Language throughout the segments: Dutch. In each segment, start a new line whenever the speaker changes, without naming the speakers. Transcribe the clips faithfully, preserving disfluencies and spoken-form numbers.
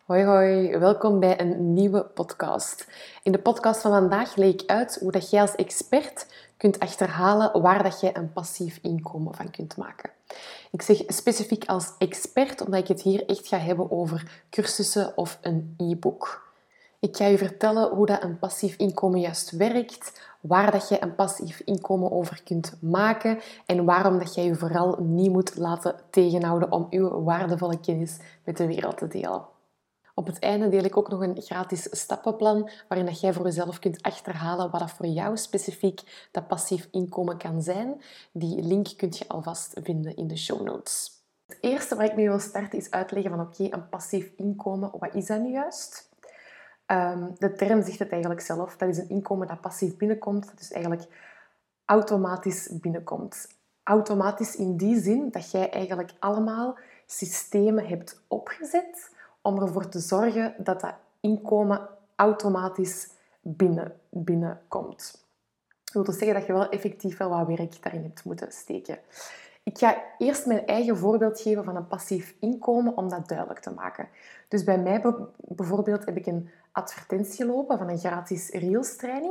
Hoi hoi, welkom bij een nieuwe podcast. In de podcast van vandaag leg ik uit hoe dat jij als expert kunt achterhalen waar dat jij een passief inkomen van kunt maken. Ik zeg specifiek als expert, omdat ik het hier echt ga hebben over cursussen of een e-book. Ik ga je vertellen hoe dat een passief inkomen juist werkt, waar dat je een passief inkomen over kunt maken en waarom dat jij je vooral niet moet laten tegenhouden om uw waardevolle kennis met de wereld te delen. Op het einde deel ik ook nog een gratis stappenplan waarin dat jij voor jezelf kunt achterhalen wat dat voor jou specifiek dat passief inkomen kan zijn. Die link kun je alvast vinden in de show notes. Het eerste waar ik mee wil starten is uitleggen van oké, okay, een passief inkomen, wat is dat nu juist? Um, de term zegt het eigenlijk zelf. Dat is een inkomen dat passief binnenkomt, dat dus eigenlijk automatisch binnenkomt. Automatisch in die zin dat jij eigenlijk allemaal systemen hebt opgezet om ervoor te zorgen dat dat inkomen automatisch binnen, binnenkomt. Dat wil dus zeggen dat je wel effectief wel wat werk daarin hebt moeten steken. Ik ga eerst mijn eigen voorbeeld geven van een passief inkomen om dat duidelijk te maken. Dus bij mij bijvoorbeeld heb ik een advertentie gelopen van een gratis Reels training.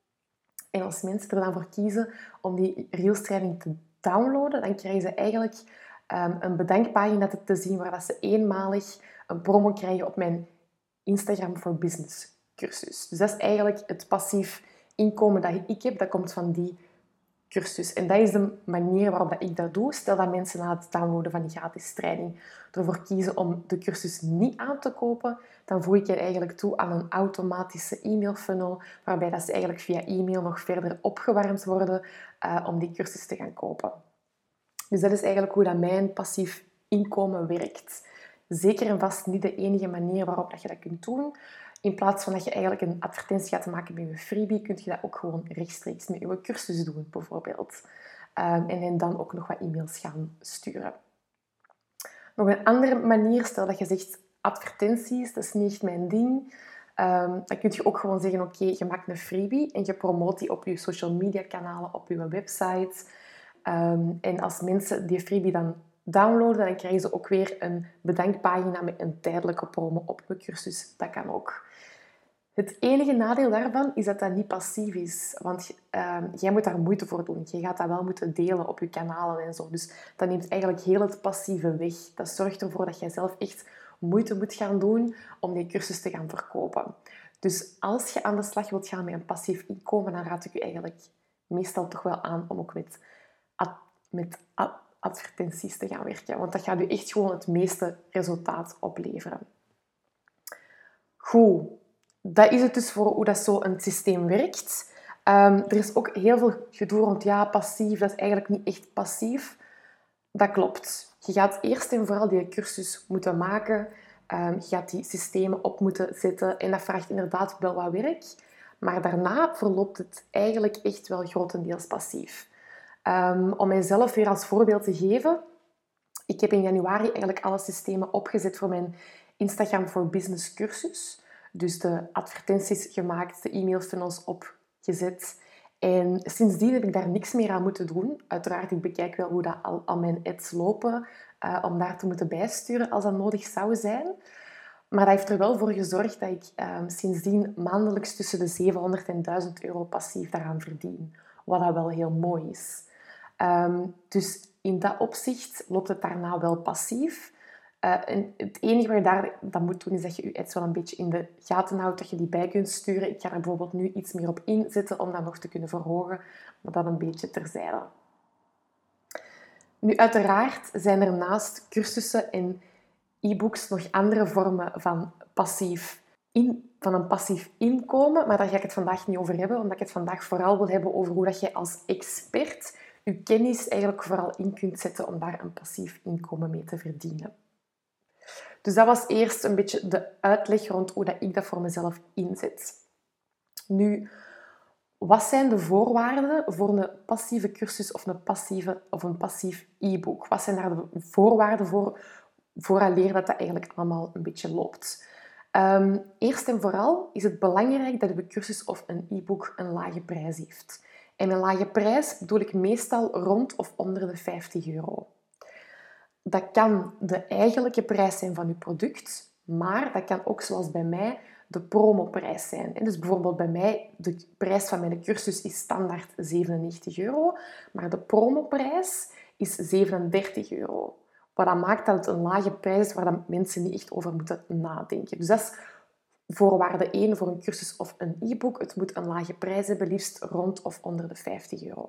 En als mensen er dan voor kiezen om die Reels training te downloaden, dan krijgen ze eigenlijk um, een bedankpagina te zien waar dat ze eenmalig een promo krijgen op mijn Instagram for Business cursus. Dus dat is eigenlijk het passief inkomen dat ik heb, dat komt van die cursus. En dat is de manier waarop dat ik dat doe. Stel dat mensen na het downloaden van die gratis training ervoor kiezen om de cursus niet aan te kopen, dan voeg ik je eigenlijk toe aan een automatische e-mailfunnel, waarbij dat ze eigenlijk via e-mail nog verder opgewarmd worden uh, om die cursus te gaan kopen. Dus dat is eigenlijk hoe dat mijn passief inkomen werkt. Zeker en vast niet de enige manier waarop dat je dat kunt doen. In plaats van dat je eigenlijk een advertentie gaat maken met je freebie, kun je dat ook gewoon rechtstreeks met je cursus doen, bijvoorbeeld. Um, en dan ook nog wat e-mails gaan sturen. Nog een andere manier, stel dat je zegt advertenties, dat is niet echt mijn ding. Um, dan kun je ook gewoon zeggen, oké, okay, je maakt een freebie en je promoot die op je social media kanalen, op je website. Um, en als mensen die freebie dan downloaden, dan krijgen ze ook weer een bedankpagina met een tijdelijke promo op je cursus. Dat kan ook. Het enige nadeel daarvan is dat dat niet passief is. Want uh, jij moet daar moeite voor doen. Je gaat dat wel moeten delen op je kanalen en zo. Dus dat neemt eigenlijk heel het passieve weg. Dat zorgt ervoor dat jij zelf echt moeite moet gaan doen om die cursus te gaan verkopen. Dus als je aan de slag wilt gaan met een passief inkomen, dan raad ik je eigenlijk meestal toch wel aan om ook met, ad, met ad, advertenties te gaan werken. Want dat gaat je echt gewoon het meeste resultaat opleveren. Goed. Dat is het dus voor hoe dat zo een systeem werkt. Um, er is ook heel veel gedoe rond, ja, passief, dat is eigenlijk niet echt passief. Dat klopt. Je gaat eerst en vooral die cursus moeten maken. Um, je gaat die systemen op moeten zetten. En dat vraagt inderdaad wel wat werk. Maar daarna verloopt het eigenlijk echt wel grotendeels passief. Um, om mijzelf weer als voorbeeld te geven. Ik heb in januari eigenlijk alle systemen opgezet voor mijn Instagram for Business cursus. Dus de advertenties gemaakt, de e-mailfunnels opgezet. En sindsdien heb ik daar niks meer aan moeten doen. Uiteraard, ik bekijk wel hoe dat al, al mijn ads lopen, uh, om daar te moeten bijsturen als dat nodig zou zijn. Maar dat heeft er wel voor gezorgd dat ik um, sindsdien maandelijks tussen de zevenhonderd en duizend euro passief daaraan verdien. Wat dat wel heel mooi is. Um, dus in dat opzicht loopt het daarna wel passief. Uh, en het enige wat je daar dan moet doen, is dat je je ads wel een beetje in de gaten houdt, dat je die bij kunt sturen. Ik ga er bijvoorbeeld nu iets meer op inzetten om dat nog te kunnen verhogen, maar dat een beetje terzijde. Nu, uiteraard zijn er naast cursussen en e-books nog andere vormen van, passief in, van een passief inkomen, maar daar ga ik het vandaag niet over hebben, omdat ik het vandaag vooral wil hebben over hoe dat je als expert je kennis eigenlijk vooral in kunt zetten om daar een passief inkomen mee te verdienen. Dus dat was eerst een beetje de uitleg rond hoe dat ik dat voor mezelf inzet. Nu, wat zijn de voorwaarden voor een passieve cursus of een, passieve, of een passief e-book? Wat zijn daar de voorwaarden voor, vooraleer dat dat eigenlijk allemaal een beetje loopt? Um, eerst en vooral is het belangrijk dat je cursus of een e-book een lage prijs heeft. En een lage prijs bedoel ik meestal rond of onder de vijftig euro. Dat kan de eigenlijke prijs zijn van je product, Maar dat kan ook, zoals bij mij, de promoprijs zijn. En dus bijvoorbeeld bij mij, de prijs van mijn cursus is standaard zevenennegentig euro, maar de promoprijs is zevenendertig euro. Wat dat maakt dat het een lage prijs is waar dat mensen niet echt over moeten nadenken. Dus dat is voorwaarde één voor een cursus of een e-book. Het moet een lage prijs hebben, liefst rond of onder de vijftig euro.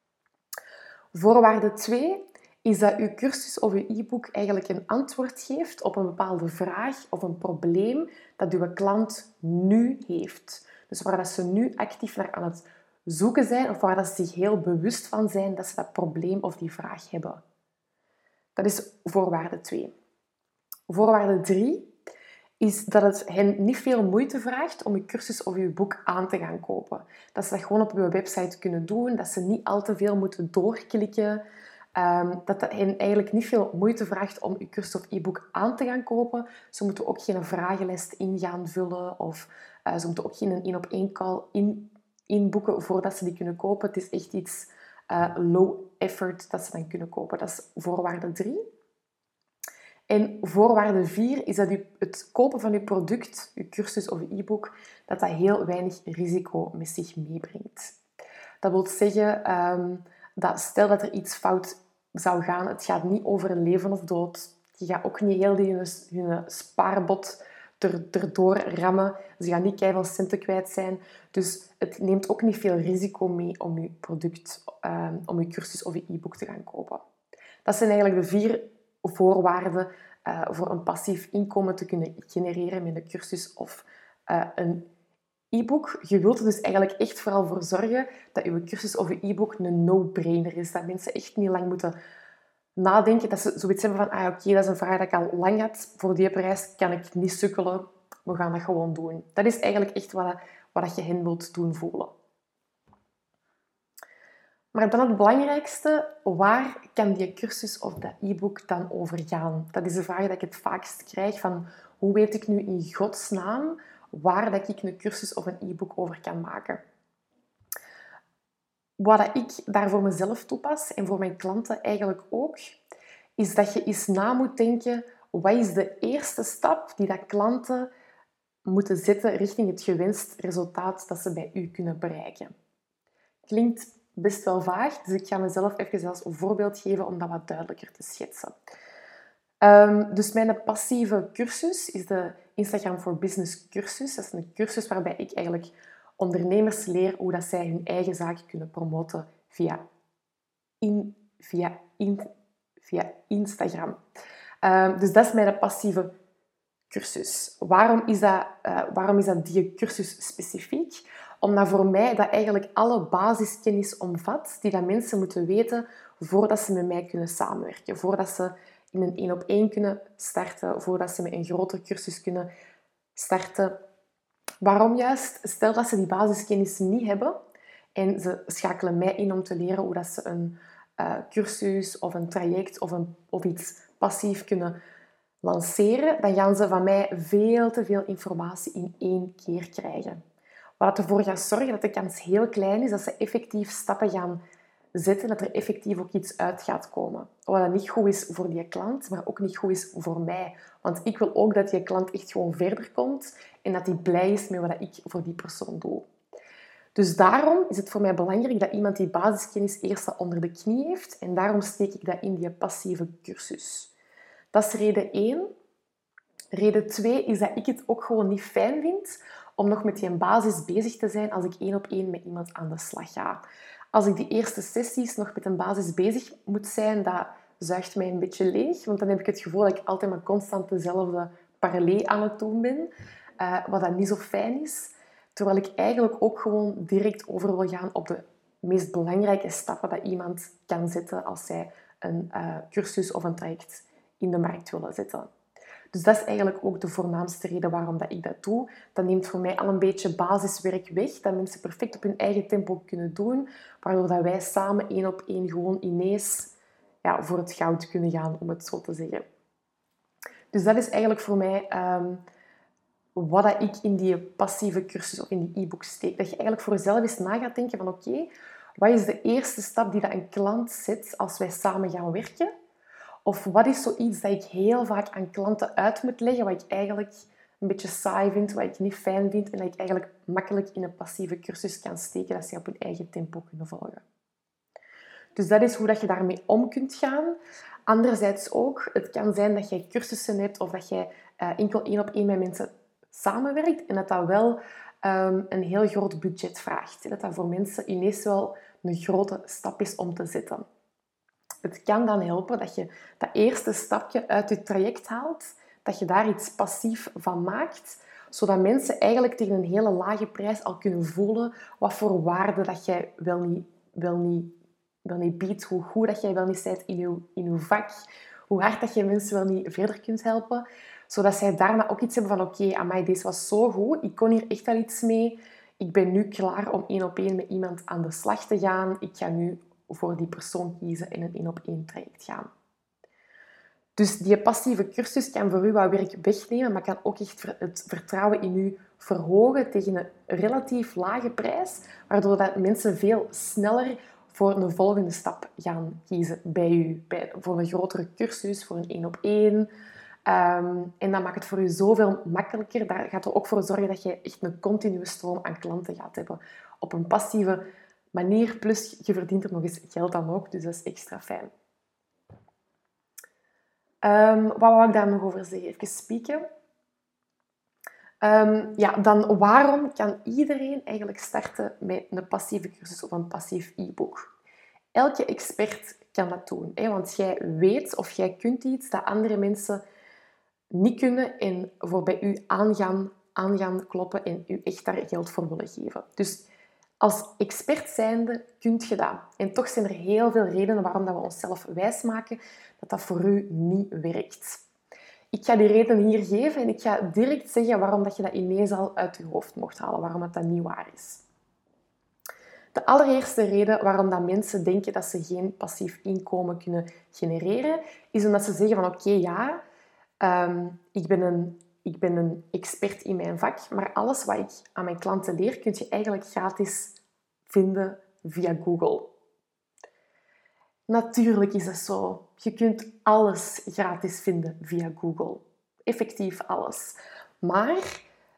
Voorwaarde twee is dat uw cursus of uw e-book eigenlijk een antwoord geeft op een bepaalde vraag of een probleem dat uw klant nu heeft. Dus waar dat ze nu actief naar aan het zoeken zijn of waar dat ze zich heel bewust van zijn dat ze dat probleem of die vraag hebben. Dat is voorwaarde twee. Voorwaarde drie is dat het hen niet veel moeite vraagt om je cursus of je boek aan te gaan kopen. Dat ze dat gewoon op je website kunnen doen, dat ze niet al te veel moeten doorklikken, um, dat dat hen eigenlijk niet veel moeite vraagt om je cursus of e-book aan te gaan kopen. Ze moeten ook geen vragenlijst in gaan vullen of uh, ze moeten ook geen één-op-één call in, inboeken voordat ze die kunnen kopen. Het is echt iets uh, low effort dat ze dan kunnen kopen. Dat is voorwaarde drie. En voorwaarde vier is dat u het kopen van uw product, uw cursus of uw e-book, dat dat heel weinig risico met zich meebrengt. Dat wil zeggen um, dat stel dat er iets fout zou gaan, het gaat niet over leven of dood. Je gaat ook niet heel die hun spaarbot er, erdoor rammen. Ze gaan niet keiveel centen kwijt zijn. Dus het neemt ook niet veel risico mee om je product, um, om je cursus of je e-book te gaan kopen. Dat zijn eigenlijk de vier voorwaarden uh, voor een passief inkomen te kunnen genereren met een cursus of uh, een e-book. Je wilt er dus eigenlijk echt vooral voor zorgen dat je cursus of je e-book een no-brainer is. Dat mensen echt niet lang moeten nadenken. Dat ze zoiets hebben van, ah, oké, okay, dat is een vraag dat ik al lang had. Voor die prijs kan ik niet sukkelen. We gaan dat gewoon doen. Dat is eigenlijk echt wat, wat je hen wilt doen voelen. Maar dan het belangrijkste, waar kan die cursus of dat e-book dan over gaan? Dat is de vraag die ik het vaakst krijg, van hoe weet ik nu in godsnaam waar dat ik een cursus of een e-book over kan maken? Wat ik daar voor mezelf toepas en voor mijn klanten eigenlijk ook, is dat je eens na moet denken, wat is de eerste stap die dat klanten moeten zetten richting het gewenst resultaat dat ze bij u kunnen bereiken? Klinkt best wel vaag, dus ik ga mezelf even als voorbeeld geven om dat wat duidelijker te schetsen. Um, dus mijn passieve cursus is de Instagram for Business cursus. Dat is een cursus waarbij ik eigenlijk ondernemers leer hoe dat zij hun eigen zaak kunnen promoten via, in, via, in, via Instagram. Um, dus dat is mijn passieve cursus. Waarom is dat, uh, waarom is dat die cursus specifiek? Omdat voor mij dat eigenlijk alle basiskennis omvat die dat mensen moeten weten voordat ze met mij kunnen samenwerken. Voordat ze in een één-op-één kunnen starten, voordat ze met een grotere cursus kunnen starten. Waarom juist? Stel dat ze die basiskennis niet hebben en ze schakelen mij in om te leren hoe dat ze een uh, cursus of een traject of, een, of iets passief kunnen lanceren, dan gaan ze van mij veel te veel informatie in één keer krijgen. Wat ervoor gaat zorgen dat de kans heel klein is dat ze effectief stappen gaan zetten, dat er effectief ook iets uit gaat komen. Wat niet goed is voor die klant, maar ook niet goed is voor mij. Want ik wil ook dat die klant echt gewoon verder komt en dat hij blij is met wat ik voor die persoon doe. Dus daarom is het voor mij belangrijk dat iemand die basiskennis eerst onder de knie heeft en daarom steek ik dat in die passieve cursus. Dat is reden één. Reden twee is dat ik het ook gewoon niet fijn vind om nog met die basis bezig te zijn als ik één op één met iemand aan de slag ga. Als ik die eerste sessies nog met een basis bezig moet zijn, dat zuigt mij een beetje leeg. Want dan heb ik het gevoel dat ik altijd maar constant dezelfde parley aan het doen ben. Uh, wat dat niet zo fijn is. Terwijl ik eigenlijk ook gewoon direct over wil gaan op de meest belangrijke stappen dat iemand kan zetten als zij een uh, cursus of een traject in de markt willen zetten. Dus dat is eigenlijk ook de voornaamste reden waarom dat ik dat doe. Dat neemt voor mij al een beetje basiswerk weg, dat mensen perfect op hun eigen tempo kunnen doen, waardoor dat wij samen één op één gewoon ineens ja, voor het goud kunnen gaan, om het zo te zeggen. Dus dat is eigenlijk voor mij um, wat dat ik in die passieve cursus of in die e-book steek. Dat je eigenlijk voor jezelf eens na gaat denken van oké, okay, wat is de eerste stap die dat een klant zet als wij samen gaan werken? Of wat is zoiets dat ik heel vaak aan klanten uit moet leggen, wat ik eigenlijk een beetje saai vind, wat ik niet fijn vind en dat ik eigenlijk makkelijk in een passieve cursus kan steken, dat ze op hun eigen tempo kunnen volgen. Dus dat is hoe dat je daarmee om kunt gaan. Anderzijds ook, het kan zijn dat jij cursussen hebt of dat jij uh, enkel één op één met mensen samenwerkt en dat dat wel um, een heel groot budget vraagt. Dat dat voor mensen ineens wel een grote stap is om te zetten. Het kan dan helpen dat je dat eerste stapje uit je traject haalt, dat je daar iets passief van maakt, zodat mensen eigenlijk tegen een hele lage prijs al kunnen voelen wat voor waarde dat jij wel niet, wel niet, wel niet biedt, hoe goed dat jij wel niet bent in je, in je vak, hoe hard dat je mensen wel niet verder kunt helpen, zodat zij daarna ook iets hebben van oké, okay, amai, deze was zo goed, ik kon hier echt wel iets mee, ik ben nu klaar om één op één met iemand aan de slag te gaan, ik ga nu voor die persoon kiezen en een één op één traject gaan. Dus die passieve cursus kan voor u wat werk wegnemen, maar kan ook echt het vertrouwen in u verhogen tegen een relatief lage prijs, waardoor dat mensen veel sneller voor een volgende stap gaan kiezen bij u. Bij, voor een grotere cursus, voor een één op één. Um, en dat maakt het voor u zoveel makkelijker. Dat gaat er ook voor zorgen dat je echt een continue stroom aan klanten gaat hebben. Op een passieve manier, plus je verdient er nog eens geld dan ook, dus dat is extra fijn. Um, wat wou ik daar nog over zeggen? Even spieken. Um, ja, dan waarom kan iedereen eigenlijk starten met een passieve cursus of een passief e-book? Elke expert kan dat doen, hè? Want jij weet of jij kunt iets dat andere mensen niet kunnen en voor bij u aangaan, aangaan kloppen en u echt daar geld voor willen geven. Dus als expert zijnde kunt je dat. En toch zijn er heel veel redenen waarom dat we onszelf wijsmaken dat dat voor u niet werkt. Ik ga die reden hier geven en ik ga direct zeggen waarom dat je dat ineens al uit je hoofd mocht halen, waarom dat, dat niet waar is. De allereerste reden waarom dat mensen denken dat ze geen passief inkomen kunnen genereren, is omdat ze zeggen van oké, okay, ja, um, ik ben een Ik ben een expert in mijn vak, maar alles wat ik aan mijn klanten leer, kun je eigenlijk gratis vinden via Google. Natuurlijk is dat zo. Je kunt alles gratis vinden via Google. Effectief alles. Maar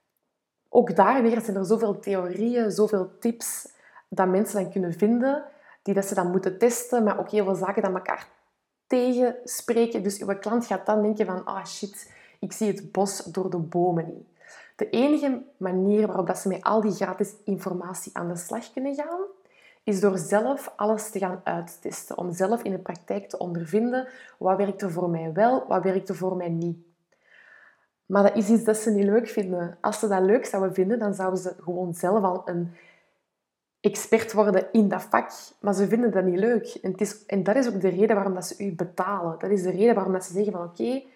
ook daar weer zijn er zoveel theorieën, zoveel tips dat mensen dan kunnen vinden, die dat ze dan moeten testen, maar ook heel veel zaken dat elkaar tegenspreken. Dus uw klant gaat dan denken van, ah oh shit, ik zie het bos door de bomen niet. De enige manier waarop dat ze met al die gratis informatie aan de slag kunnen gaan, is door zelf alles te gaan uittesten. Om zelf in de praktijk te ondervinden wat werkt er voor mij wel, wat werkt er voor mij niet. Maar dat is iets dat ze niet leuk vinden. Als ze dat leuk zouden vinden, dan zouden ze gewoon zelf al een expert worden in dat vak. Maar ze vinden dat niet leuk. En, het is, en dat is ook de reden waarom dat ze u betalen. Dat is de reden waarom dat ze zeggen van oké, okay,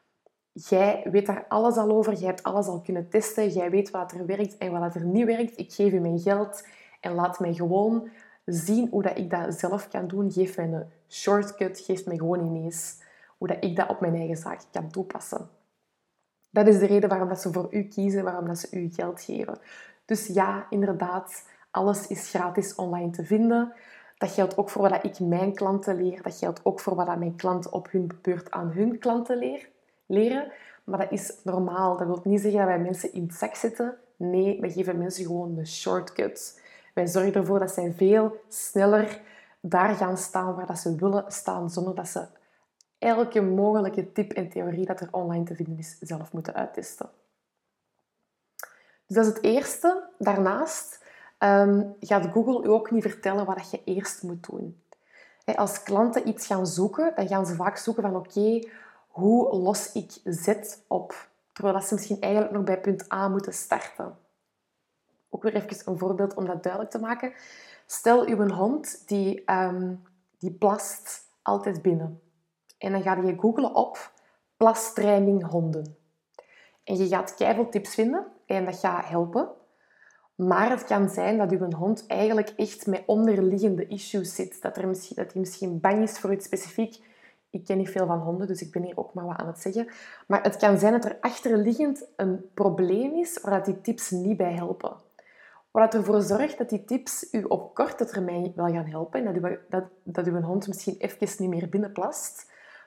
jij weet daar alles al over, jij hebt alles al kunnen testen, jij weet wat er werkt en wat er niet werkt. Ik geef je mijn geld en laat mij gewoon zien hoe dat ik dat zelf kan doen. Geef mij een shortcut, geef mij gewoon ineens hoe dat ik dat op mijn eigen zaak kan toepassen. Dat is de reden waarom dat ze voor u kiezen, waarom dat ze u geld geven. Dus ja, inderdaad, alles is gratis online te vinden. Dat geldt ook voor wat ik mijn klanten leer. Dat geldt ook voor wat mijn klanten op hun beurt aan hun klanten leer, leren. Maar dat is normaal. Dat wil niet zeggen dat wij mensen in het zak zetten. Nee, wij geven mensen gewoon een shortcut. Wij zorgen ervoor dat zij veel sneller daar gaan staan waar dat ze willen staan, zonder dat ze elke mogelijke tip en theorie dat er online te vinden is, zelf moeten uittesten. Dus dat is het eerste. Daarnaast um, gaat Google u ook niet vertellen wat je eerst moet doen. Als klanten iets gaan zoeken, dan gaan ze vaak zoeken van oké, okay, hoe los ik Z op? Terwijl ze misschien eigenlijk nog bij punt A moeten starten. Ook weer even een voorbeeld om dat duidelijk te maken. Stel, uw hond die, um, die plast altijd binnen. En dan ga je googlen op plastraining honden. En je gaat keiveel tips vinden en dat gaat helpen. Maar het kan zijn dat uw hond eigenlijk echt met onderliggende issues zit. Dat, er misschien, dat hij misschien bang is voor iets specifiek. Ik ken niet veel van honden, dus ik ben hier ook maar wat aan het zeggen. Maar het kan zijn dat er achterliggend een probleem is waar die tips niet bij helpen. Wat ervoor zorgt dat die tips u op korte termijn wel gaan helpen. En dat, u, dat, dat uw hond misschien even niet meer binnenplast.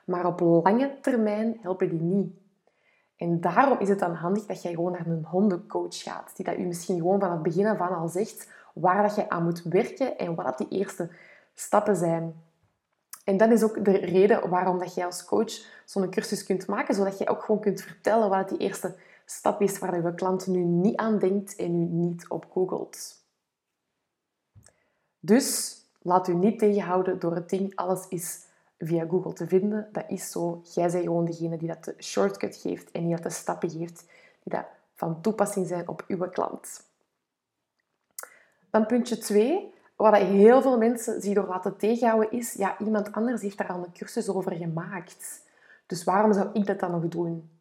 maar op lange termijn helpen die niet. En daarom is het dan handig dat jij gewoon naar een hondencoach gaat, die dat u misschien gewoon van het begin af aan al zegt waar dat je aan moet werken en wat dat die eerste stappen zijn. En dat is ook de reden waarom dat jij als coach zo'n cursus kunt maken, zodat jij ook gewoon kunt vertellen wat die eerste stap is waar je klant nu niet aan denkt en u niet op googelt. Dus laat u niet tegenhouden door het ding, alles is via Google te vinden. Dat is zo. Jij bent gewoon degene die dat de shortcut geeft en die dat de stappen geeft die dat van toepassing zijn op uw klant. Dan puntje twee, wat heel veel mensen zich door laten tegenhouden is, ja, iemand anders heeft daar al een cursus over gemaakt. Dus waarom zou ik dat dan nog doen?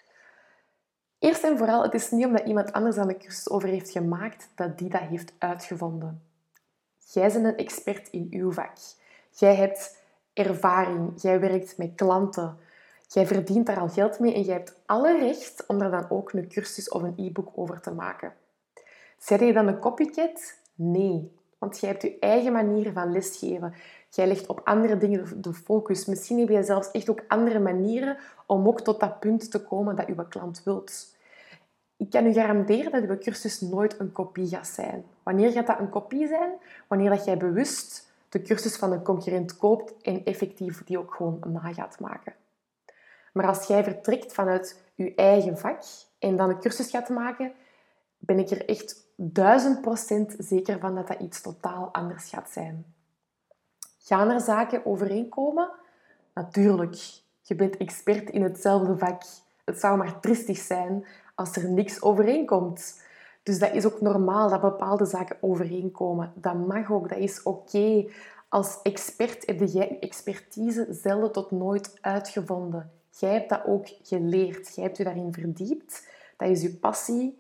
Eerst en vooral, het is niet omdat iemand anders daar een cursus over heeft gemaakt, dat die dat heeft uitgevonden. Jij bent een expert in uw vak. Jij hebt ervaring. Jij werkt met klanten. Jij verdient daar al geld mee en jij hebt alle recht om daar dan ook een cursus of een e-book over te maken. Zeg je dan een copycat? Nee. Want jij hebt je eigen manier van lesgeven. Jij legt op andere dingen de focus. Misschien heb je zelfs echt ook andere manieren om ook tot dat punt te komen dat je klant wilt. Ik kan u garanderen dat uw cursus nooit een kopie gaat zijn. Wanneer gaat dat een kopie zijn? Wanneer dat jij bewust de cursus van een concurrent koopt en effectief die ook gewoon na gaat maken. Maar als jij vertrekt vanuit je eigen vak en dan een cursus gaat maken, ben ik er echt duizend procent zeker van dat dat iets totaal anders gaat zijn. Gaan er zaken overeenkomen? Natuurlijk. Je bent expert in hetzelfde vak. Het zou maar triestig zijn als er niks overeenkomt. Dus dat is ook normaal dat bepaalde zaken overeenkomen. Dat mag ook, dat is oké. Als expert heb jij je expertise zelden tot nooit uitgevonden. Jij hebt dat ook geleerd. Jij hebt je daarin verdiept. Dat is je passie.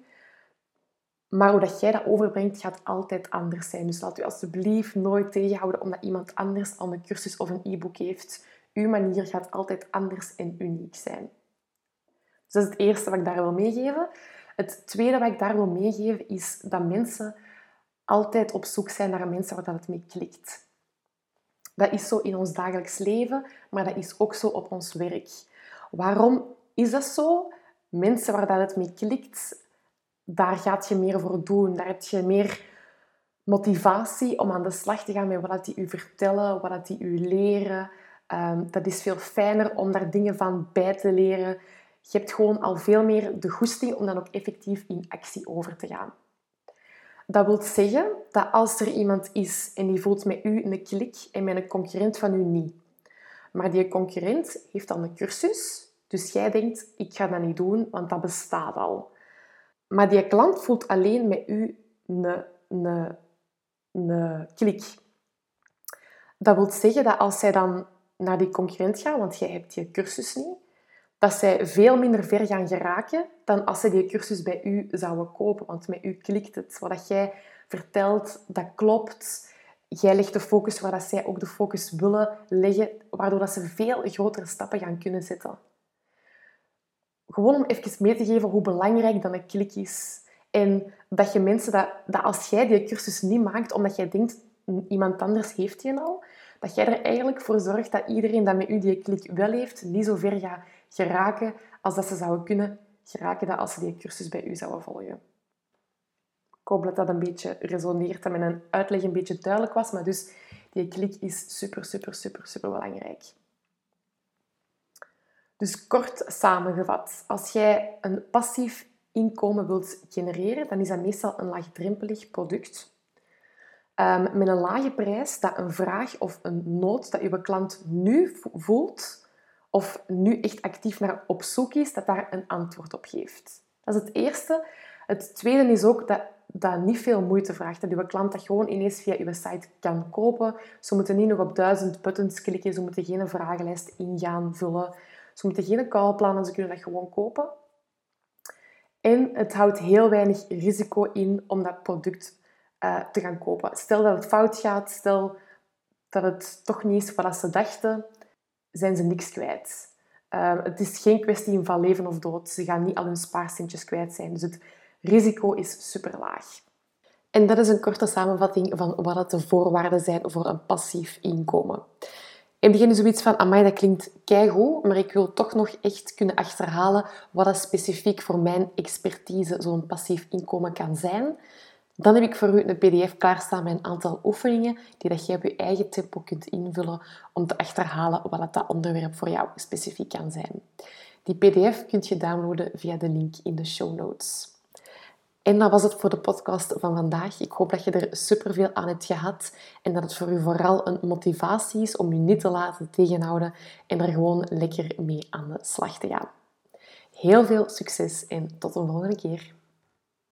Maar hoe dat jij dat overbrengt, gaat altijd anders zijn. Dus laat u alsjeblieft nooit tegenhouden omdat iemand anders al een cursus of een e-book heeft. Uw manier gaat altijd anders en uniek zijn. Dus dat is het eerste wat ik daar wil meegeven. Het tweede wat ik daar wil meegeven is dat mensen altijd op zoek zijn naar mensen waar dat het mee klikt. Dat is zo in ons dagelijks leven, maar dat is ook zo op ons werk. Waarom is dat zo? Mensen waar dat het mee klikt, daar gaat je meer voor doen. Daar heb je meer motivatie om aan de slag te gaan met wat die u vertellen, wat die u leren. Um, dat is veel fijner om daar dingen van bij te leren. Je hebt gewoon al veel meer de goesting om dan ook effectief in actie over te gaan. Dat wil zeggen dat als er iemand is en die voelt met u een klik en met een concurrent van u niet. Maar die concurrent heeft dan een cursus, dus jij denkt, ik ga dat niet doen, want dat bestaat al. Maar die klant voelt alleen met u een, een, een klik. Dat wil zeggen dat als zij dan naar die concurrent gaat, want jij hebt die cursus niet, dat zij veel minder ver gaan geraken dan als zij die cursus bij u zouden kopen. Want met u klikt het. Wat jij vertelt, dat klopt. Jij legt de focus waar dat zij ook de focus willen leggen, waardoor dat ze veel grotere stappen gaan kunnen zetten. Gewoon om even mee te geven hoe belangrijk dat een klik is. En dat je mensen, dat, dat als jij die cursus niet maakt, omdat jij denkt, iemand anders heeft die al, dat jij er eigenlijk voor zorgt dat iedereen dat met u die klik wel heeft, niet zo ver gaat geraken als dat ze zouden kunnen geraken dat als ze die cursus bij u zouden volgen. Ik hoop dat dat een beetje resoneert, dat mijn uitleg een beetje duidelijk was, maar dus die klik is super, super, super, super belangrijk. Dus kort samengevat, als jij een passief inkomen wilt genereren, dan is dat meestal een laagdrempelig product. Um, met een lage prijs, dat een vraag of een nood dat je klant nu voelt, of nu echt actief naar op zoek is, dat daar een antwoord op geeft. Dat is het eerste. Het tweede is ook dat dat niet veel moeite vraagt. Dat je klant dat gewoon ineens via je site kan kopen. Ze moeten niet nog op duizend buttons klikken. Ze moeten geen vragenlijst ingaan, vullen. Ze moeten geen callplannen. Ze kunnen dat gewoon kopen. En het houdt heel weinig risico in om dat product uh, te gaan kopen. Stel dat het fout gaat. Stel dat het toch niet is wat ze dachten. Zijn ze niks kwijt. Uh, het is geen kwestie van leven of dood. Ze gaan niet al hun spaarcentjes kwijt zijn. Dus het risico is super laag. En dat is een korte samenvatting van wat de voorwaarden zijn voor een passief inkomen. Heb je nu zoiets van, amai, dat klinkt keigoed, maar ik wil toch nog echt kunnen achterhalen wat dat specifiek voor mijn expertise zo'n passief inkomen kan zijn? Dan heb ik voor u een pdf klaarstaan met een aantal oefeningen die dat jij op je eigen tempo kunt invullen om te achterhalen wat dat onderwerp voor jou specifiek kan zijn. Die pdf kunt je downloaden via de link in de show notes. En dat was het voor de podcast van vandaag. Ik hoop dat je er superveel aan hebt gehad en dat het voor u vooral een motivatie is om je niet te laten tegenhouden en er gewoon lekker mee aan de slag te gaan. Heel veel succes en tot een volgende keer.